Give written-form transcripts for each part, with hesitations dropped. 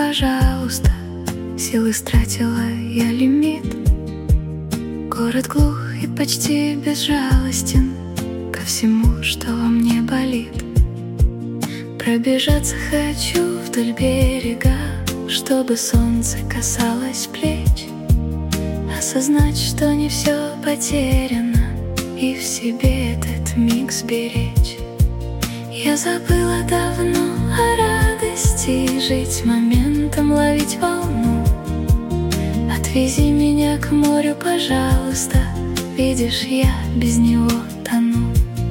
пожалуйста. Силы стратила я лимит. Город глух и почти безжалостен ко всему, что во мне болит. Пробежаться хочу вдоль берега, чтобы солнце касалось плеч. Осознать, что не все потеряно, и в себе этот миг сберечь. Я забыла давно о радости, жить моментом, ловить волну. Отвези меня к морю, пожалуйста, видишь, я без него тону.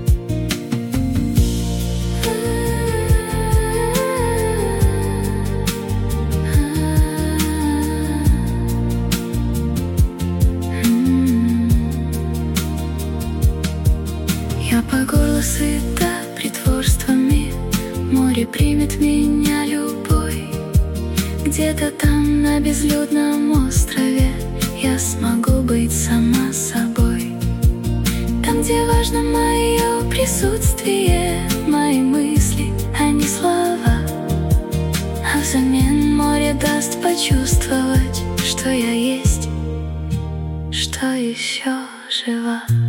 Я по горло сыта притворствами, море примет меня любой. Где-то там на безлюдном острове я смогу быть сама собой. Там, где важно мое присутствие, мои мысли, а не слова. А взамен море даст почувствовать, что я есть, что еще жива.